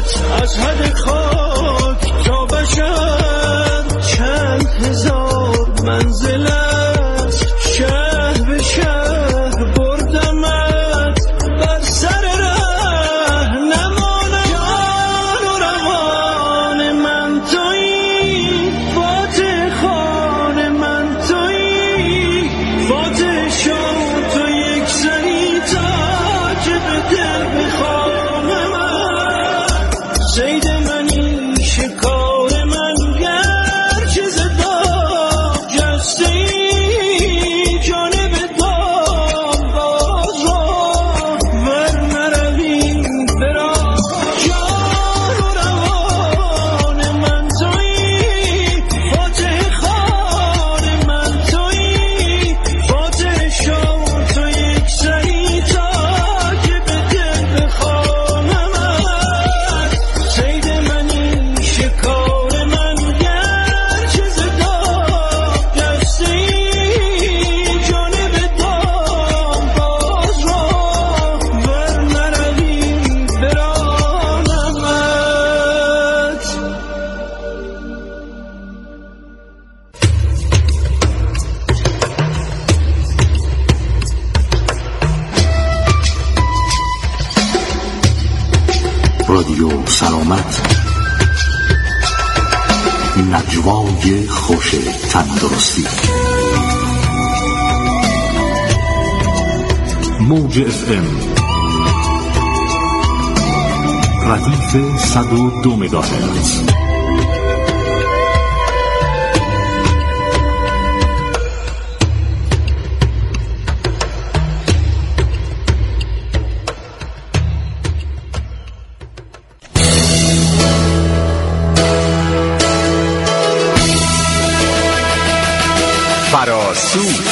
از حد خاک تا بشر چند هزار منزل است، شهر به شهر بردمت بر سر ره نمانم. جان و روان من تویی، فاتح خان من تویی، فاتح شاه تو یک سری تاج به دل بخوانم. صید منی شکار من گرچه زدام جسته ای، جانب دام باز را ور نرویم برا. جان و روان من تویی، فاتح خان من تویی، فاتح شاه تو یک سری تاج به دل بخوانم. صید منی شکار من گرچه زدام جسته ای، جانب دام باز را ور نرویم برانمت. رادیو سلامت، نجوای خوش تندرستی. موج FM ردیف 102 مگاهرتز. فراسو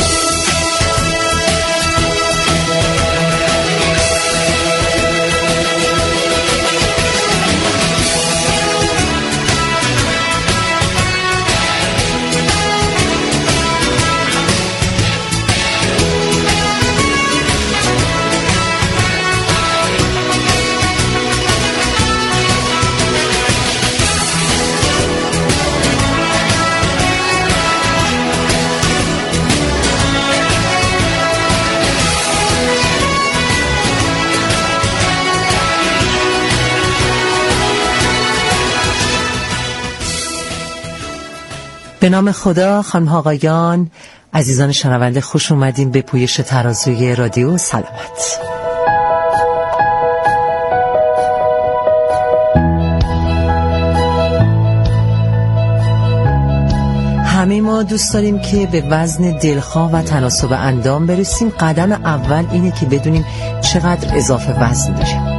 به نام خدا. خانم ها آقایان، عزیزان شنونده، خوش اومدین به پویش ترازوی رادیو سلامت. همه ما دوست داریم که به وزن دلخواه و تناسب اندام برسیم. قدم اول اینه که بدونیم چقدر اضافه وزن داریم.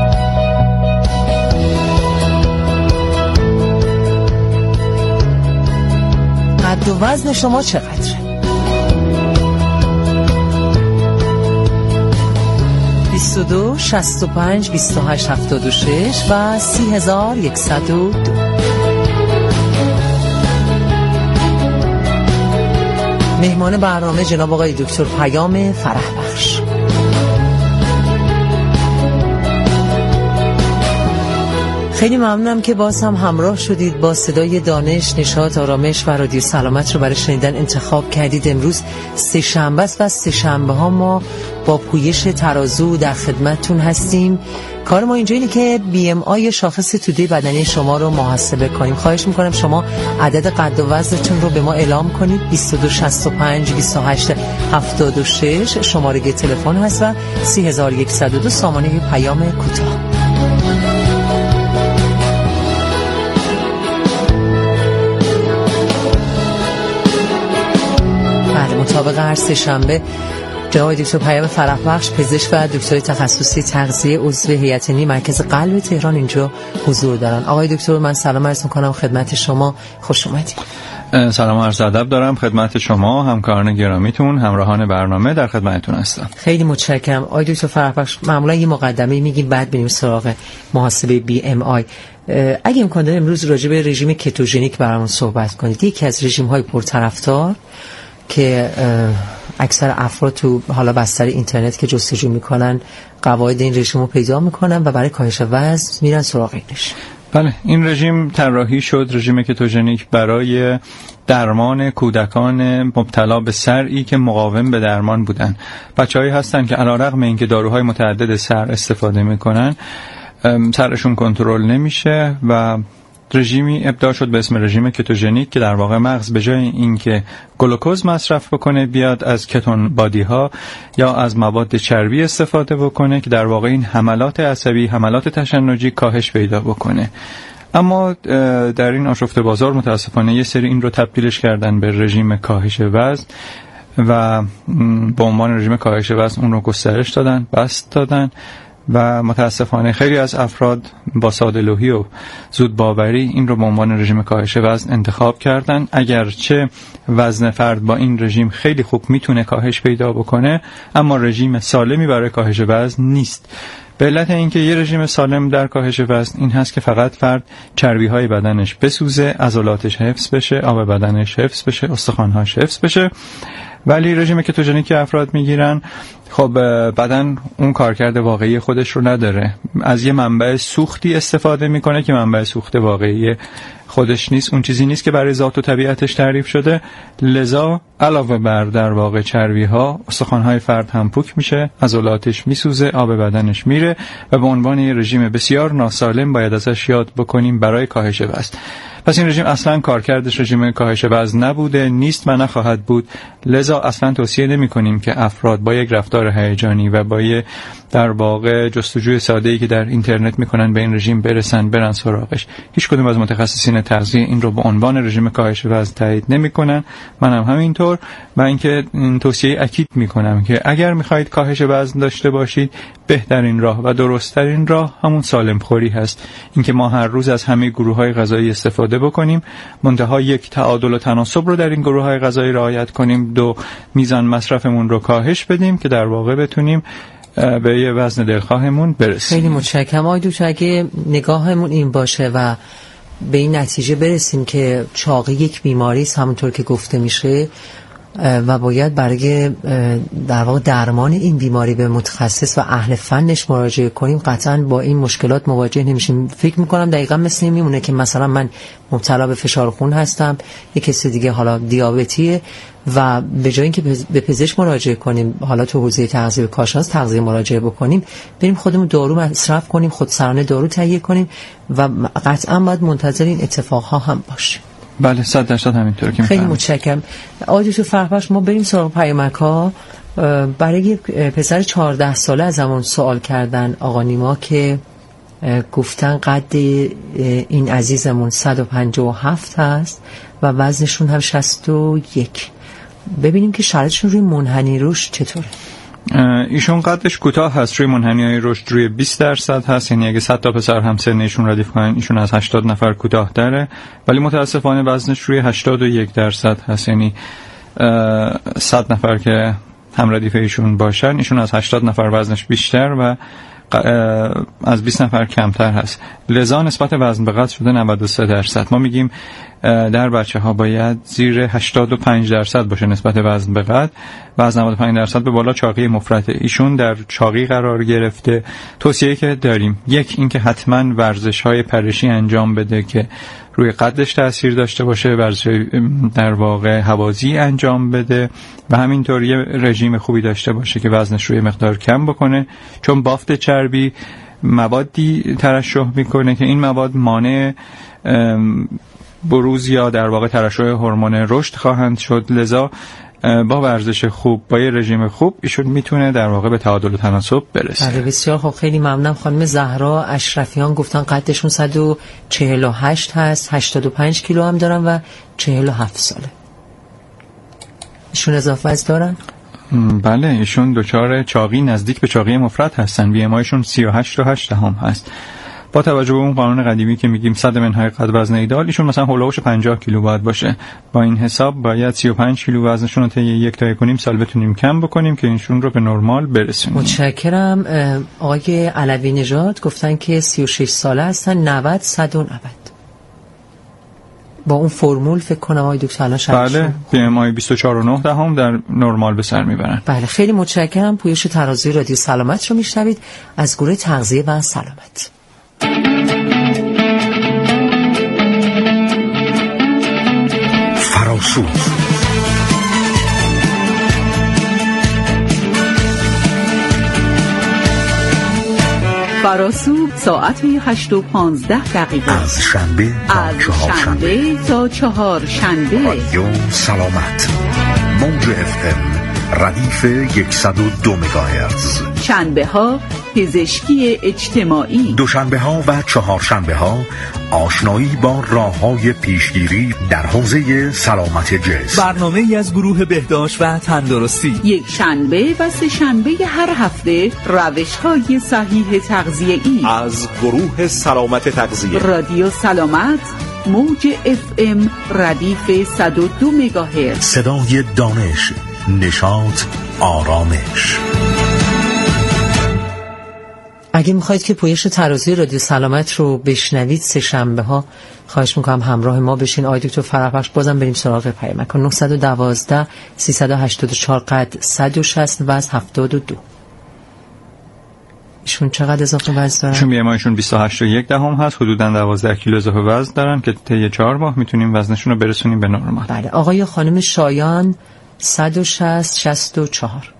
قد و وزن شما چقدره؟ 22 65 28 76 و 30102. مهمان برنامه جناب آقای دکتر پیام فرحبخش. خیلی ممنونم که باز هم همراه شدید. با صدای دانش، نشاط، آرامش و رادیو سلامت رو برای شنیدن انتخاب کردید. امروز سه شنبه است و سه شنبه ها ما با پویش ترازو در خدمتتون هستیم. کار ما اینجا اینه که BMI شاخص توده بدنی شما رو محاسبه کنیم. خواهش میکنم شما عدد قد و وزنتون رو به ما اعلام کنید. 22 65 28 76 شماره تلفن هست و 30102 سامانه پیام کوتاه. مطابق هر سه شنبه جناب دکتر پیام فرحبخش، پزشک و دکتر تخصصی تغذیه، عضو هیئت علمی مرکز قلب تهران اینجا حضور دارن. آقای دکتر، من سلام عرض می‌کنم خدمت شما. خوش اومدید. سلام و عرض ادب دارم خدمت شما، همکاران گرامیتون، همراهان برنامه در خدمتتون هستم. خیلی متشکرم. آقای دکتر فرحبخش، معمولا یه مقدمه میگیم بعد بریم سراغ محاسبه BMI. اگه امکان داره امروز راجع به رژیم کتوژنیک برامون صحبت کنید. یکی از رژیم‌های پرطرفدار که اکثر افراد تو حالا بستر اینترنت که جستجو میکنن قواعد این رژیم رو پیدا میکنن و برای کاهش وزن میرن سراغ اینش. بله، این رژیم طراحی شد، رژیم کتوژنیک، برای درمان کودکان مبتلا به سرعی که مقاوم به درمان بودن. بچه‌هایی هستن که علیرغم اینکه داروهای متعدد سر استفاده میکنن سرشون کنترل نمیشه و رژیمی ابداع شد به اسم رژیم کتوژنیک که در واقع مغز به جای اینکه گلوکوز مصرف بکنه بیاد از کتون بادی ها یا از مواد چربی استفاده بکنه که در واقع این حملات عصبی، حملات تشنجی کاهش پیدا بکنه. اما در این آشفته بازار متاسفانه یه سری این رو تبدیلش کردن به رژیم کاهش وزن و به عنوان رژیم کاهش وزن اون رو گسترش دادن، بسط دادن و متاسفانه خیلی از افراد با ساده‌لوحی و زود باوری این رو به عنوان رژیم کاهش وزن انتخاب کردن. اگرچه وزن فرد با این رژیم خیلی خوب میتونه کاهش پیدا بکنه، اما رژیم سالمی برای کاهش وزن نیست. به علت اینکه یه رژیم سالم در کاهش وزن این هست که فقط فرد چربی‌های بدنش بسوزه، عضلاتش حفظ بشه، آب بدنش حفظ بشه، استخوان‌هاش حفظ بشه. ولی رژیم کتوژنیک که افراد میگیرن خب بدن اون کارکرد واقعی خودش رو نداره، از یه منبع سوختی استفاده میکنه که منبع سوخت واقعی خودش نیست، اون چیزی نیست که برای ذات و طبیعتش تعریف شده. لذا علاوه بر در واقع چربی ها، استخوان‌های فرد هم پوک میشه، عضلاتش میسوزه، آب بدنش میره و به عنوان یه رژیم بسیار ناسالم باید ازش یاد بکنیم برای کاهش وزن. پس این رژیم اصلا کارکردش رژیم کاهش وزن نبوده، نیست و نخواهد بود. لذا اصلا توصیه نمی کنیم که افراد با یک رفتار هیجانی و با یک در واقع جستجوی ساده‌ای که در اینترنت میکنن به این رژیم برن سراغش. هیچ کدوم از متخصصین تغذیه این رو به عنوان رژیم کاهش وزن تایید نمیکنن، منم همینطور. و اینکه این توصیه اکید میکنم که اگر میخواهید کاهش وزن داشته باشید، بهترین راه و درست‌ترین راه همون سالم خوری هست. اینکه ما هر روز از همه گروه‌های غذایی استفاده بکنیم، منتها یک تعادل و تناسب رو در این گروه‌های غذایی رعایت کنیم، دو میزان مصرفمون رو کاهش بدیم که در واقع بتونیم به یه وزن دلخواهمون برسیم. خیلی متشکرم آقای دکتر. اگه نگاهمون این باشه و به این نتیجه برسیم که چاقی یک بیماری است همونطور که گفته میشه و باید برای در واقع درمان این بیماری به متخصص و اهل فنش مراجعه کنیم، قطعا با این مشکلات مواجه نمیشیم. فکر میکنم دقیقاً مثل این میمونه که مثلا من مبتلا به فشار خون هستم، یک کسی دیگه حالا دیابتیه و به جای اینکه به پزشک مراجعه کنیم، حالا تو حوزه تغذیه به کارشناس تغذیه مراجعه بکنیم، بریم خودمون دارو مصرف کنیم، خودسرانه دارو تهیه کنیم و قطعا باید منتظر این اتفاقها هم باشیم. بله 100% همینطور که خیلی متشکرم. آقای دکتر فرخبخش، ما بریم سراغ پیامک‌ها. برای یک پسر 14 ساله از همون سوال کردن آقا نیما که گفتن قد این عزیزمون 157 هست و وزنشون هم 61. ببینیم که شرایطشون روی منحنی رشد چطوره. ایشون قدش کوتاه هست، روی منحنی‌های رشد روی 20% هست، یعنی اگه 100 تا پسر هم سنشون ردیف کنن ایشون از 80 نفر کوتاه‌تره، ولی متاسفانه وزنش روی 81% هست، یعنی 100 نفر که هم ردیف ایشون باشن ایشون از 80 نفر وزنش بیشتر و از 20 نفر کمتر هست. لذا نسبت وزن به قد شده 93%. ما میگیم در بچه ها باید زیر 85% باشه نسبت وزن به قد و از 95% به بالا چاقی مفرطه. ایشون در چاقی قرار گرفته. توصیه که داریم، یک اینکه حتما ورزش های پرشی انجام بده که روی قدش تأثیر داشته باشه، ورزش در واقع هوازی انجام بده و همینطور یه رژیم خوبی داشته باشه که وزنش روی مقدار کم بکنه، چون بافت چربی موادی ترشح میکنه که این مواد مانع بروز یا در واقع ترشح هورمون رشد خواهند شد. لذا با ورزش خوب، با یه رژیم خوب ایشون میتونه در واقع به تعادل و تناسب برسه. بله بسیار خوب، خیلی ممنونم. خانم زهرا اشرفیان گفتن قدشون 148 هست، 85 کیلو هم دارن و 47 ساله. ایشون اضافه از دارن؟ بله، ایشون دچار چاقی نزدیک به چاقی مفرط هستن. بی ام آیشون 38.8 هست. با توجه به اون قانون قدیمی که میگیم 100 منهای قد وزن ایدال، ایشون مثلا هولوش 50 کیلو باید باشه. با این حساب باید 35 کیلو وزنشون رو طی 1 تا 1.5 سال بتونیم کم بکنیم که ایشون رو به نرمال برسونیم. متشکرم. آقای علوی نژاد گفتن که 36 ساله هستن، 90 190. با اون فرمول فکر کنم آقای دکتر الان بله BMI 24.9 در نرمال به سر میبرن. بله خیلی متشکرم. پویش ترازوی رادیو سلامت رو میشنوید از گروه تغذیه و سلامت. فراسو فراسو ساعت 8:15 از شنبه تا چهارشنبه. رادیو سلامت موج FM ردیف 102 مگاهرتز. شنبه ها پزشکی اجتماعی، دوشنبه ها و چهارشنبه ها آشنایی با راه‌های پیشگیری در حوزه سلامت جسم. برنامه ای از گروه بهداشت و تندرستی. یک شنبه و سه شنبه هر هفته روش‌های صحیح تغذیه‌ای از گروه سلامت تغذیه. رادیو سلامت موج FM ردیف 102 مگاهرتز. صدای دانش، نشاط، آرامش. اگه میخواید که پویش ترازوی رادیو سلامت رو بشنوید سه شنبه ها خواهش میکنم همراه ما بشین. آقای دکتر فرهبخش بازم بریم سراغ پیامک. 912 384 قد 160 وزن 72. ایشون چقدر اضافه وزن دارن؟ چون BMIشون 28.1 هست، حدوداً 12 کیلو اضافه وزن دارن که طی 4 ماه میتونیم وزنشون رو برسونیم به نرمال. بله. آقای خانم شایان 160-64.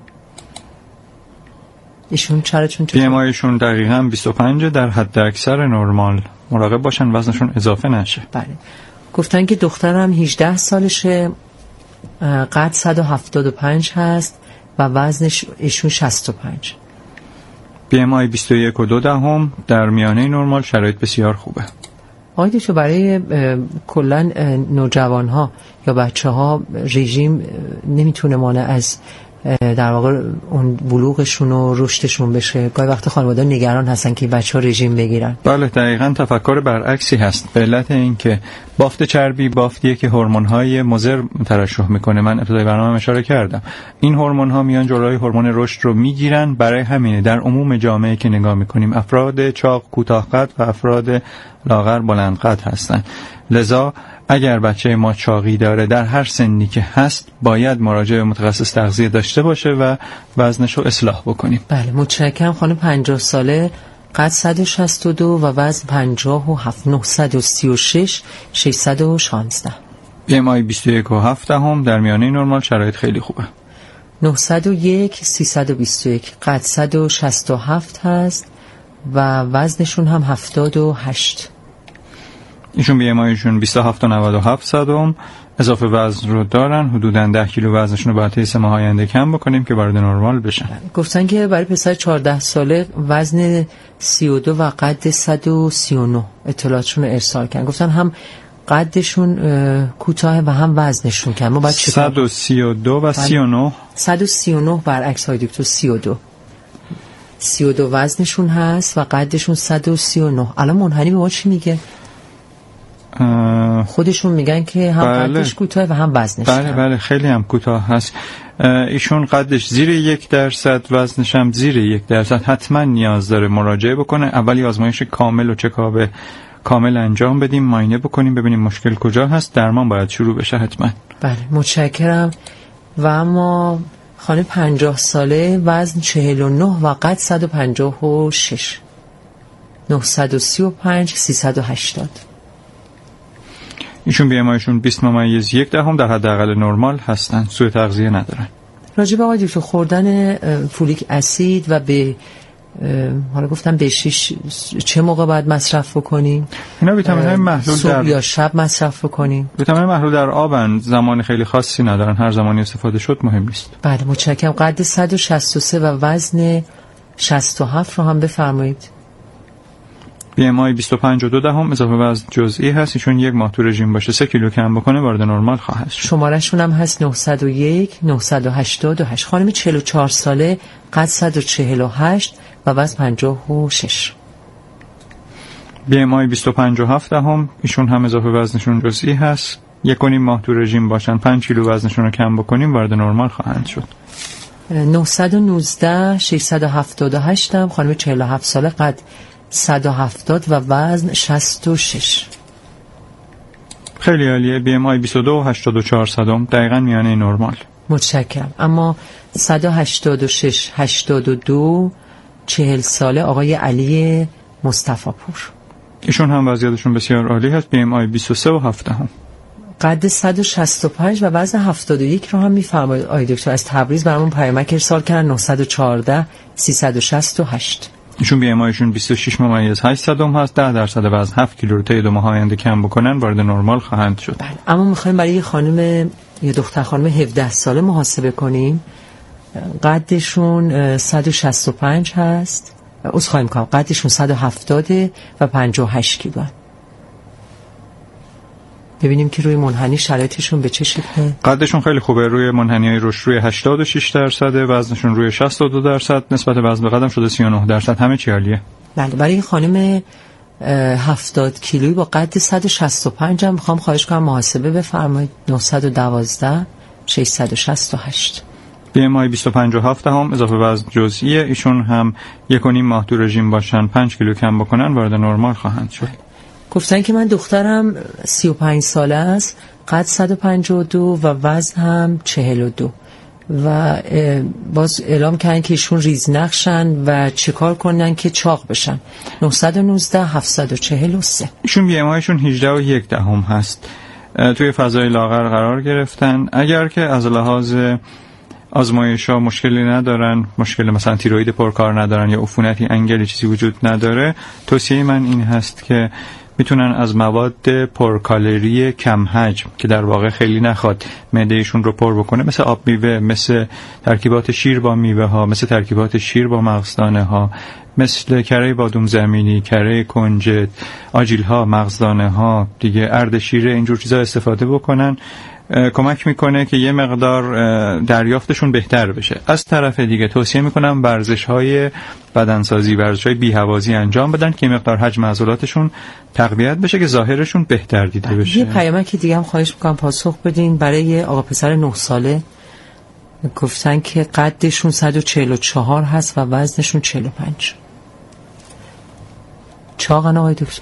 ایشون چرتون BMIشون دقیقاً 25 در حد اکثر نرمال. مراقب باشن وزنشون اضافه نشه. بله. گفتن که دخترم 18 سالشه، قد 175 هست و وزنش ایشون 65. BMI 21.2 در میانه نرمال، شرایط بسیار خوبه. آقای دکتر برای کلا نوجوان‌ها یا بچه‌ها رژیم نمیتونه مانع از در واقع اون بلوغشون و رشدشون بشه؟ گاهی وقت خانواده نگران هستن که بچه‌ها رژیم بگیرن. بله دقیقاً تفکر برعکسی هست. به علت اینکه بافت چربی بافتیه که هورمون‌های مضر ترشح میکنه. من ابتدای برنامه اشاره کردم این هورمون‌ها میان جلوی هورمون رشد رو میگیرن. برای همینه در عموم جامعه که نگاه میکنیم افراد چاق کوتاه قد و افراد لاغر بلند قد هستن. لذا اگر بچه ما چاقی داره در هر سنی که هست باید مراجعه به متخصص تغذیه داشته باشه و وزنش رو اصلاح بکنیم. بله متشکرم. خانم 50 ساله، قد 162 و وزن 57 936 616. BMI 21.7 در میانه نرمال، شرایط خیلی خوبه. 901 321 قد 167 هست و وزنشون هم 78. ایشون BMIشون 27.97 اضافه وزن رو دارن. حدوداً 10 کیلو وزنشون رو باید طی 3 ماه آینده کم بکنیم که وارد نرمال بشن. گفتن که برای پسر 14 ساله وزن 32 و قد 139 اطلاعاتشون رو ارسال کردن. گفتن هم قدشون کوتاه و هم وزنشون کم. ما باید 132 و 39. 139 برعکس های دکتر 32 وزنشون هست و قدشون 139. الان منحنی به ما چی میگه؟ خودشون میگن که هم قدش کوتاه و هم وزنش. بله خیلی هم کوتاه هست. ایشون قدش زیر 1%، وزنش هم زیر 1%. حتما نیاز داره مراجعه بکنه. اولی آزمایش کامل و چکاپ کامل انجام بدیم، معاینه بکنیم ببینیم مشکل کجا هست، درمان باید شروع بشه حتما. بله متشکرم. و اما خانم 50 ساله، وزن 49 و قد 156 935 380. ایشون BMIشون 20.1 در حداقل نرمال هستن. سوء تغذیه ندارن. راجع به آقای دکتر خوردن فولیک اسید و به حالا گفتم به شیش چه موقع باید مصرف بکنیم؟ اینا ویتامین های محلول صبح یا شب مصرف بکنیم؟ ویتامین محلول در آبن، زمان خیلی خاصی ندارن، هر زمانی استفاده شد مهم نیست. بله متشکرم. قد 163 و وزن 67 رو هم بفرمایید. BMI 25.2 اضافه وزن جزئی هست. ایشون 1 ماه تو رژیم باشه 3 کیلو کم بکنه وارد نرمال خواهد شد. شمارهشون هم هست 901 988. خانم 44 ساله، قد 148 و وزن 56. BMI 25.7 ایشون هم اضافه وزنشون جزئی هست. 1.5 ماه تو رژیم باشن 5 کیلو وزنشون رو کم بکنیم وارد نرمال خواهند شد. 919 678 هم خانم 47 ساله، قد 170 و وزن 66. خیلی عالیه. BMI 22 و 84 صدم، دقیقاً میانه نرمال. متشکرم. اما 186 82 40 ساله آقای علی مصطفی پور، ایشون هم وضعیتشون بسیار عالی هست. BMI 23 و 7 هم. قد 165 و وزن 71 رو هم میفرمایید آقای دکتر؟ از تبریز برامون پیامک ارسال کردن. 914 368. ایشون BMIشون 26.8 صدم هست. 10% وزن 7 کیلو رو طی 2 ماه آینده کم بکنن وارد نرمال خواهند شد. بله. اما میخوایم برای یه دختر خانم 17 ساله محاسبه کنیم. قدشون 165 هست. عذرخواهی میکنم، قدشون 170 و 58 کیلو. ببینیم که روی منحنی شرایطشون به چه شکله. قدشون خیلی خوبه. روی منحنی‌های رشد روی 86%، وزنشون روی 62%، نسبت وزن به قدم شده 39%. همه چی عالیه. بله. برای خانم 70 کیلویی با قد 165 هم میخوام خواهش کنم محاسبه بفرمایید. 912 668. BMI 25.7 هم اضافه وزن جزئیه. ایشون هم 1.5 ماه تو رژیم باشن، 5 کیلو کم بکنن وارد نرمال خواهند شد. گفتن که من دخترم 35 ساله است، قد 152 و وزن هم 42 و باز اعلام کردن که ایشون ریزنقشن و چیکار کنن که چاق بشن. 919 743. ایشون BMIشون 18.1 هست. توی فضای لاغر قرار گرفتن. اگر که از لحاظ آزمایش‌ها مشکلی ندارن، مشکل مثلا تیروئید پرکار ندارن یا عفونتی انگلی چیزی وجود نداره، توصیه من این هست که میتونن از مواد پرکالری کم حجم که در واقع خیلی نخواد معدهشون رو پر بکنه، مثل آب میوه، مثل ترکیبات شیر با میوه ها، مثل ترکیبات شیر با مغزدانه ها، مثل کره بادوم زمینی، کره کنجد، آجیل ها، مغزدانه ها، دیگه اردشیره، اینجور چیزا استفاده بکنن. کمک میکنه که یه مقدار دریافتشون بهتر بشه. از طرف دیگه توصیه میکنم ورزش‌های بدنسازی، ورزش‌های بی‌هوازی انجام بدن که یه مقدار حجم عضلاتشون تقویت بشه که ظاهرشون بهتر دیده بشه. یه پیامک دیگه هم خواهش میکنم پاسخ بدین. برای آقا پسر 9 ساله گفتن که قدشون 144 هست و وزنشون 45. چاقن آقای دکتر؟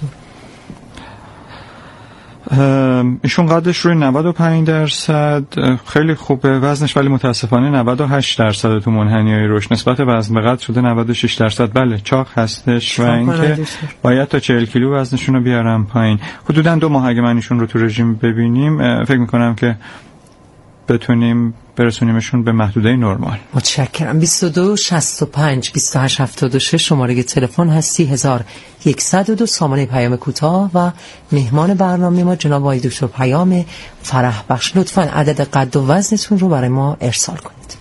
ایشون قدش روی 95%، خیلی خوبه. وزنش ولی متاسفانه 98% تو منحنی‌های رشد، نسبت وزن به قد شده 96%. بله چاق هستش و اینکه باید تا 40 کیلو وزنشون رو بیارم پایین. حدوداً 2 ماه اگه من ایشون رو تو رژیم ببینیم فکر میکنم که بتونیم برسونیمشون به محدوده نرمال. متشکرم. 22 65 28 76 شماره تلفن هست. 3102 سامانه پیام کوتاه و مهمان برنامه ما جناب آقای دکتر پیام فرح بخش. لطفاً عدد قد و وزنتون رو برای ما ارسال کنید.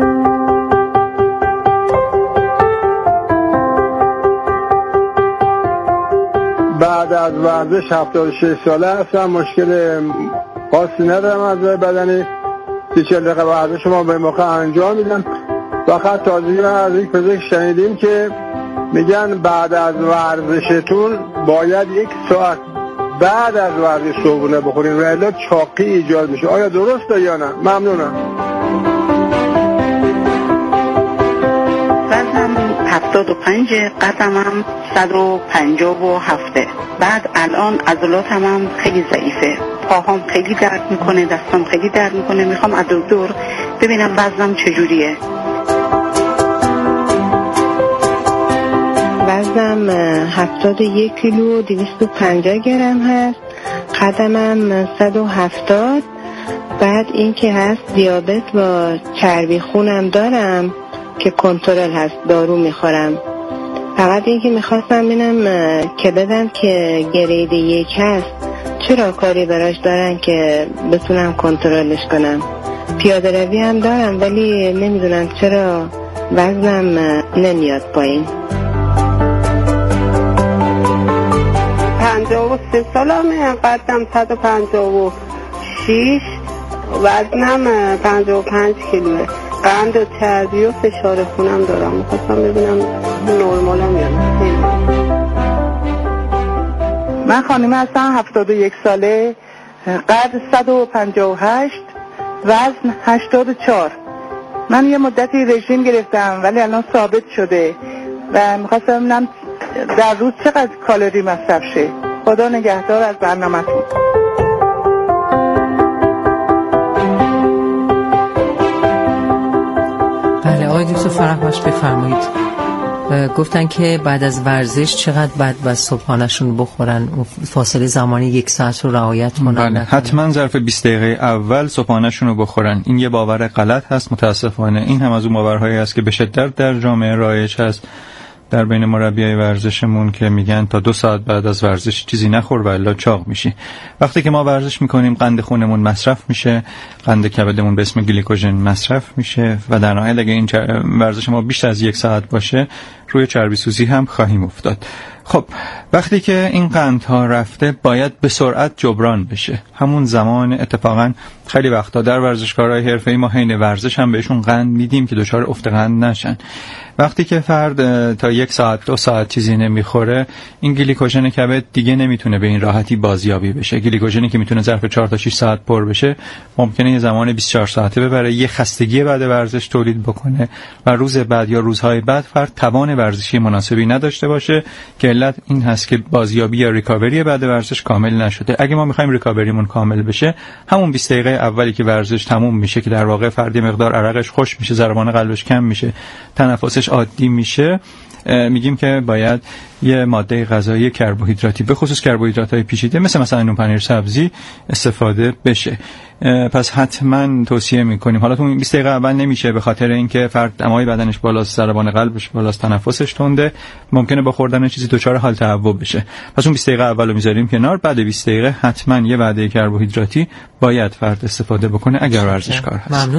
بعد از ورزش 76 ساله هستم، مشکل خاصی ندارم از بدنی. 40 دقیقه ورزش ما به موقع انجام میدم. فقط تازگی من از یک پزشک شنیدیم که میگن بعد از ورزشتون باید 1 ساعت بعد از ورزش صبحونه بخورین و الا چاقی ایجاد میشه. آیا درسته یا نه؟ ممنونم. وزنم 75، قدم هم 157. بعد الان عضلاتم هم خیلی ضعیفه، پاهام خیلی درد میکنه، دستام خیلی درد میکنه. میخوام از دکتر ببینم وزنم چجوریه. وزنم 71 کیلو 250 گرم هست. قدمم 170. بعد این که هست دیابت با چربی خونم دارم که کنترل هست، دارو میخورم. فقط این که میخواستم ببینم که بدم که گرید 1 هست چرا کاری براش دارن که بتونم کنترلش کنم. پیاده روی هم دارم ولی نمیدونم چرا وزنم نمیاد پایین. 53 سالمه، قدم 156، وزنم 55 کیلوه. قند و چربی و فشار خونم دارم. میخواستم ببینم نرمالم یا نه. من خانم هستم، 71 ساله، قد 158، وزن 84. من یه مدتی رژیم گرفتم ولی الان ثابت شده و میخواستم ببینم در روز چقدر کالری مصرف شه. خدا نگهدار از برنامه‌تون. بله آقای دکتر فرح باش بفرمایید. گفتن که بعد از ورزش چقدر بعد صبحانه‌شون بخورن، فاصله زمانی 1 ساعت رو رعایت کنن؟ بله حتما ظرف 20 دقیقه اول صبحانه‌شون رو بخورن. این یه باور غلط هست متاسفانه. این هم از اون باورهایی است که به شدت در جامعه رایج هست در بین مربیای ورزشمون که میگن تا 2 ساعت بعد از ورزش چیزی نخور و الا چاق میشی. وقتی که ما ورزش میکنیم قند خونمون مصرف میشه، قند کبدمون به اسم گلیکوژن مصرف میشه و در نهایت اگه این ورزش ما بیشتر از 1 ساعت باشه روی چربی سوزی هم خواهیم افتاد. خب وقتی که این قندها رفته باید به سرعت جبران بشه. همون زمان اتفاقا خیلی وقتا در ورزشکارهای حرفه‌ای ما حین ورزش هم بهشون قند میدیم که دچار افت قند نشن. وقتی که فرد تا 1 ساعت 2 ساعت چیزی نمیخوره این گلیکوژن کبد دیگه نمیتونه به این راحتی بازیابی بشه. گلیکوژنی که میتونه ظرف 4 تا 6 ساعت پر بشه ممکنه یه زمان 24 ساعته ببره، یه خستگی بعد ورزش تولید بکنه و روز بعد یا روزهای بعد فرد توان ورزشی مناسبی نداشته باشه که علت این هست که بازیابی یا ریکاوری بعد ورزش کامل نشده. اگه ما میخوایم ریکاوریمون کامل بشه همون 20 دقیقه اولی که ورزش تموم میشه که در واقع فرد مقدار عرقش خوش میشه، ضربان قلبش کم میشه، تنفسش عادی میشه، میگیم که باید یه ماده غذایی کربوهیدراتی به خصوص کربوهیدرات‌های پیچیده مثلا نون پنیر سبزی استفاده بشه. پس حتما توصیه میکنیم. حالا تو 20 دقیقه اول نمیشه به خاطر اینکه فرد دمای بدنش بالاست، ضربان قلبش بالاست، تنفسش تنده، ممکنه با خوردن چیزی دچار حال تهوع بشه. پس اون 20 دقیقه اولو میذاریم کنار. بعد 20 دقیقه حتما یه وعده کربوهیدراتی باید فرد استفاده بکنه اگر ورزشکار هست. ممنون.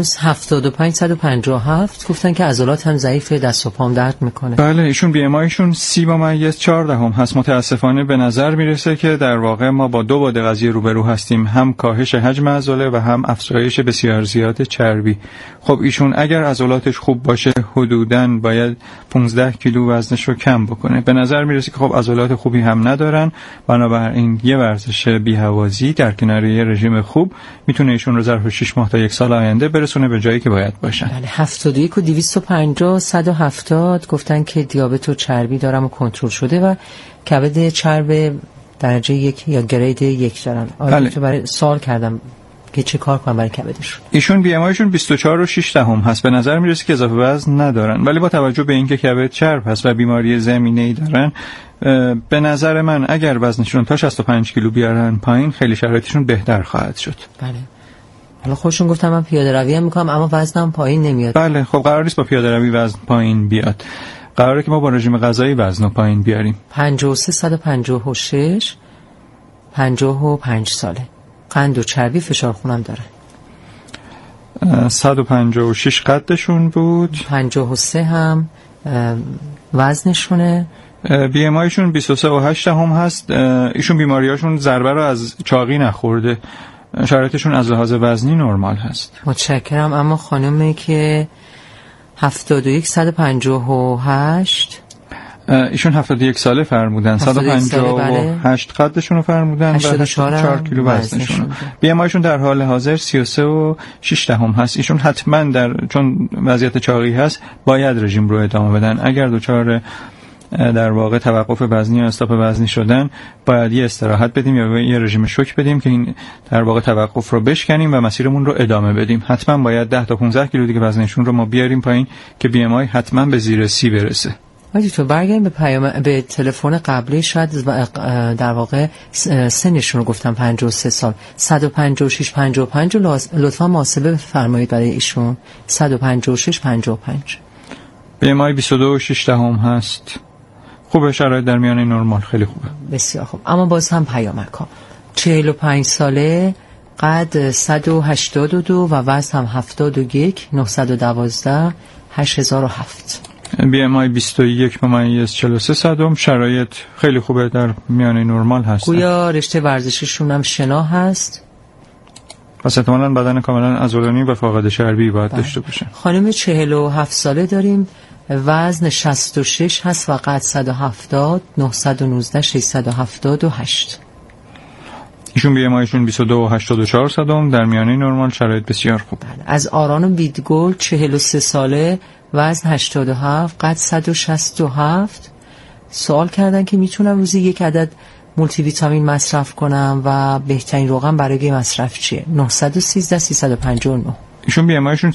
7557 گفتن که عضلات هم ضعیفه، دست و پام درد میکنه. بله ایشون بی ام آیشون 30.14 هست. متاسفانه به نظر میرسه که در واقع ما با 2 بعد قضیه روبرو هستیم، هم کاهش حجم عضله و هم افزایش بسیار زیاد چربی. خب ایشون اگر عضلاتش خوب باشه حدوداً باید 15 کیلو وزنش رو کم بکنه. به نظر میرسه که خب عضلات خوبی هم ندارن، بنابراین یه ورزش بی‌هوازی در کنار یه رژیم خوب میتونه ایشون رو ظرف 6 ماه تا 1 سال آینده برسونه به جایی که باید باشن. بله 71 و 250 170 گفتن که دیابت و چربی دارم و کنترل شده و کبد چرب درجه 1 یا گرید 1 دارن. بله. برای سوال کردم که چه کار کنم برای کبدشون. ایشون بی ام آیشون 24.6 هست. به نظر میرسه که اضافه وزن ندارن، ولی با توجه به اینکه کبد چرب هست و بیماری زمینه‌ای دارن به نظر من اگر وزنشون تا 65 کیلو بیارن پایین خیلی شرایطشون بهتر خواهد شد. بله. حالا خودشون گفتم من پیاده روی هم میکنم اما وزنم پایین نمیاد. بله خب قرار نیست با پیاده روی وزن پایین بیاد. قراره که ما با رژیم غذایی وزن پایین بیاریم. 53 156 55 ساله. قند و چربی فشار خونم داره. 156 قدشون بود. 53 هم وزنشونه. بی ام آیشون 23.8 هست. ایشون بیماریاشون ضربه رو از چاقی نخورده. شرایطشون از لحاظ وزنی نرمال هست. متشکرم. اما خانمی که 71 158 ایشون 71 ساله فرمودن، 158 قدشون رو فرمودن و 84 کیلو وزنشون. بی ام آیشون در حال حاضر 33.6 هست. ایشون حتما چون وضعیت چاقی هست باید رژیم رو ادامه بدن. اگر دچار در واقع توقف وزنی یا استاپ وزنی شدن باید یه استراحت بدیم یا یه رژیم شوک بدیم که این در واقع توقف رو بشکنیم و مسیرمون رو ادامه بدیم. حتما باید 10 تا 15 کیلو دیگه وزنشون رو ما بیاریم پایین که بی ام آی حتما به زیر 30 برسه. تو برگردیم به تلفن قبلی. شاید در واقع سنشون رو گفتم 53 سال. 156 55 لطفا محاسبه بفرمایید برای ایشون. 156 55 بی ام آی 22.6 هست. خوبه، شرایط در میانه نرمال، خیلی خوبه. بسیار خوب. اما باز هم پیامک ها. 45 ساله، قد 182 و وزن هم 71 912 8007. بی ام آی 21.43 شرایط خیلی خوبه، در میانه نرمال هست. گویا رشته ورزششون هم شنا هست. پس احتمالاً بدن کاملا عضلانی و فاقد چربی باید داشته باشه. خانم 47 ساله داریم، وزن 66 هست و قد 170 919 678. ایشون بی ام آیشون 22.84 در میانه نرمال، شرایط بسیار خوب. از آران بیدگل 43 ساله، وزن 87 قد 167. سوال کردن که میتونم روزی 1 عدد مولتی ویتامین مصرف کنم و بهترین رقم برای مصرف چیه؟ 913 359. ایشون BMIشون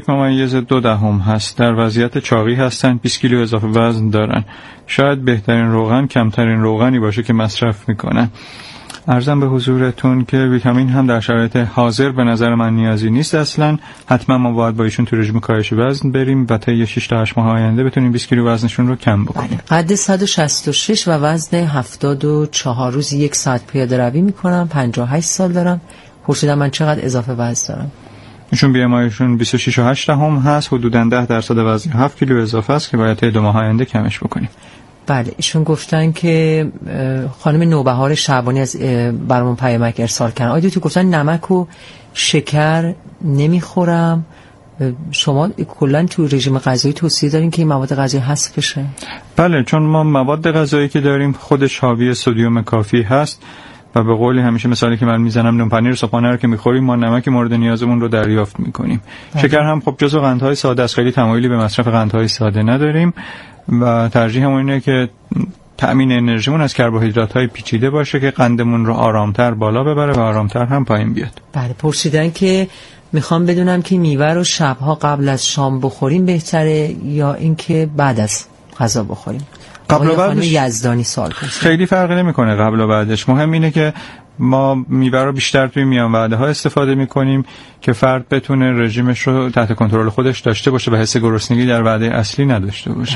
31.2 هست. در وضعیت چاقی هستن، 20 کیلو اضافه وزن دارن. شاید بهترین روغن کمترین روغنی باشه که مصرف میکنن. عرضم به حضورتون که ویتامین هم در شرایط حاضر به نظر من نیازی نیست اصلا. حتما ما باید با ایشون تو رژیم کاهش وزن بریم و تا 6 تا 8 ماه آینده بتونیم 20 کیلو وزنشون رو کم بکنیم. قد 166 و وزن 74، روزی 1 ساعت پیاده روی میکنم، 58 سال دارم. پرسیدم من چقدر اضافه وزن دارم. ایشون BMIشون 26.8 هست، حدوداً 10% وزن 7 کیلو اضافه است که باید تا 2 ماه آینده کمش بکنیم. بله، ایشون گفتن که خانم نوبهار شعبانی از برامون پیامک ارسال کردن. آیا تو گفتن نمک و شکر نمیخورم، شما کلا تو رژیم غذایی توصیه دارین که این مواد غذایی حذف بشه؟ بله، چون ما مواد غذایی که داریم خودش حاوی سدیم کافی هست و به قولی همیشه مثالی که من میزنم، نون پنیر صبحانه رو که میخوریم ما نمک مورد نیازمون رو دریافت میکنیم. شکر هم خب جزو قندهای ساده است، خیلی تمایلی به مصرف قندهای ساده نداریم و ترجیحمون اینه که تأمین انرژیمون از کربوهیدرات‌های پیچیده باشه که قندمون رو آرامتر بالا ببره و آرامتر هم پایین بیاد. بله، پرسیدن که میخوام بدونم که میوه رو شبها قبل از شام بخوریم بهتره یا اینکه بعد از غذا بخوریم؟ قبل و بعدش یزدانی سوال کنید. خیلی فرقی نمیکنه قبل و بعدش. مهم اینه که ما میوه رو بیشتر توی میان وعده ها استفاده میکنیم که فرد بتونه رژیمش رو تحت کنترل خودش داشته باشه و حس گرسنگی در وعده اصلی نداشته باشه.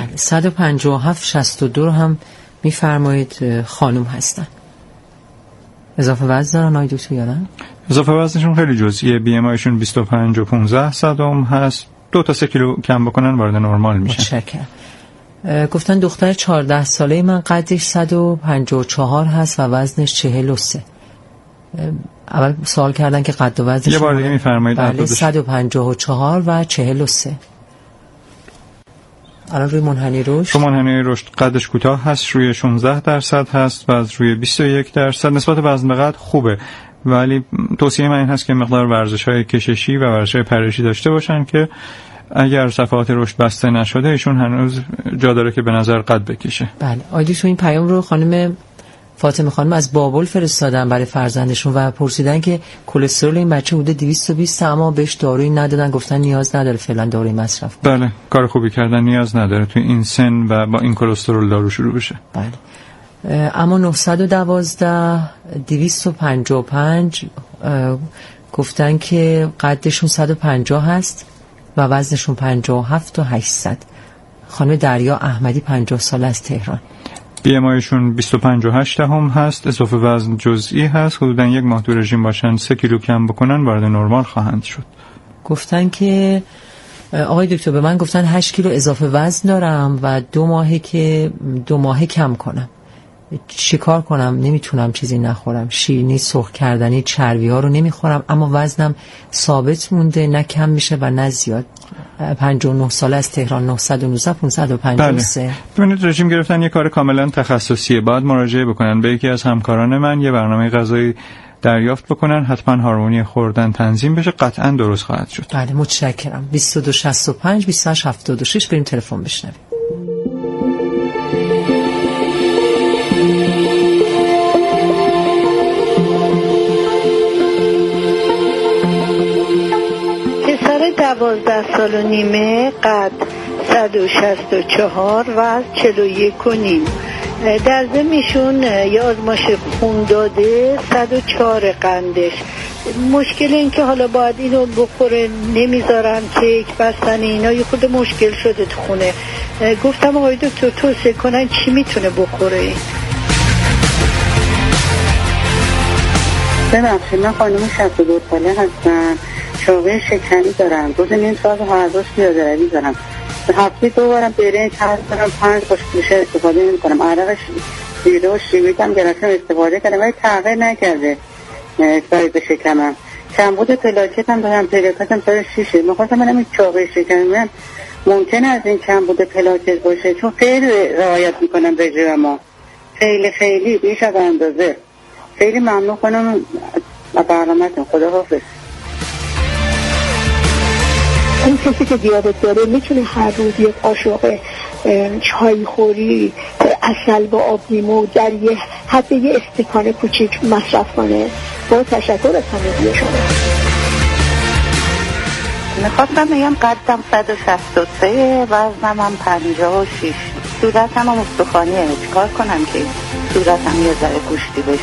157-62 رو هم میفرمایید خانم هستن. اضافه وزن دارن آقای دکتر یا نه؟ اضافه وزنشون خیلی جزئیه. BMIشون 25.15 هست. 2 تا 3 کیلو کم بکنن وارد نرمال میشن. متشکرم. گفتن دختر 14 ساله من قدش 154 هست و وزنش 43. اول سوال کردن که قد و وزنش یه بار دیگه میفرمایید. بله، 154 و 43. الان روی منحنی رشد، تو منحنی رشد قدش کوتاه هست، روی 16% هست و از روی 21% نسبت وزن به قد خوبه، ولی توصیه من این هست که مقدار ورزش‌های کششی و ورزش‌های پرشی داشته باشن که اگر صفحات رشد بسته نشده ایشون هنوز جا داره که به نظر قد بکشه. بله، آیدیشون این پیام رو خانم فاطمه خانم از بابل فرستادن برای فرزندشون و پرسیدن که کلسترول این بچه بوده 220 اما بهش دارویی ندادن، گفتن نیاز نداره فعلا دارویی مصرف کنه. بله، کار خوبی کردن، نیاز نداره توی این سن و با این کلسترول دارو شروع بشه. بله. اما 912 255 گفتن که قدشون 150 هست و وزنشون 57 تا 800. خانم دریا احمدی 50 سال از تهران. BMIشون 25.8 هست، اضافه وزن جزئی هست، حدوداً 1 ماه تو رژیم باشن 3 کیلو کم بکنن وارد نرمال خواهند شد. گفتن که آقای دکتر به من گفتن 8 کیلو اضافه وزن دارم و 2 ماه کم کنم. چیکار کنم؟ نمیتونم چیزی نخورم، شیرینی، سرخ کردنی، چربی ها رو نمیخورم، اما وزنم ثابت مونده، نه کم میشه و نه زیاد. 59 ساله از تهران. 919 553. بله. ببینید رژیم گرفتن یه کار کاملا تخصصیه، باید مراجعه بکنن به یکی از همکاران من، یه برنامه غذایی دریافت بکنن، حتما هورمونی خوردن تنظیم بشه، قطعا درست خواهد شد. بله، متشکرم. 2265 2876 بریم تلفن بشنویم. پسر 12 سال و نیمه، قد 164 و 41.5. در ضمنشون یه آزمایش خون داده 104 قندش. مشکل این که حالا باید اینو بخوره، نمیذارن کیک بستن اینا، یه خود مشکل شده تو خونه. گفتم آقای دکتر توصیه کنن چی میتونه بخوره؟ ببخشید من خانم 62 ساله هستم، چاقی شکمی دارم، روز نیم ساعت هر روز پیاده روی دارم، هفته 2 بارم برنج هست دارم، 5 باش میشه استفاده نمی کنم، عرق شیره و شیویت هم گرفتم استفاده کردم ولی تغییر نکرده سایز شکمم. کمبود پلاکت هم دارم، پلاکتم 106. میخواستم منم این چاقی شکمی من ممکنه از این کمبود پلاکت باشه، چون خیلی رعایت میکنم رژیمم، خیلی بیش از اندازه. خیلی ممنون کنم از برنامه‌تون. خدا حافظ. اون کسی که دیابت داره میتونه هر روز یک قاشق چای خوری عسل با آب لیمو در یه حد یه استکان کوچیک مصرف کنه. با تشکر از همگی شما. میخواستم بگم قدم 163، وزنم هم 56، صورتم هم استخوانیه. چیکار کنم که صورتم یه ذره گوشتی بشه؟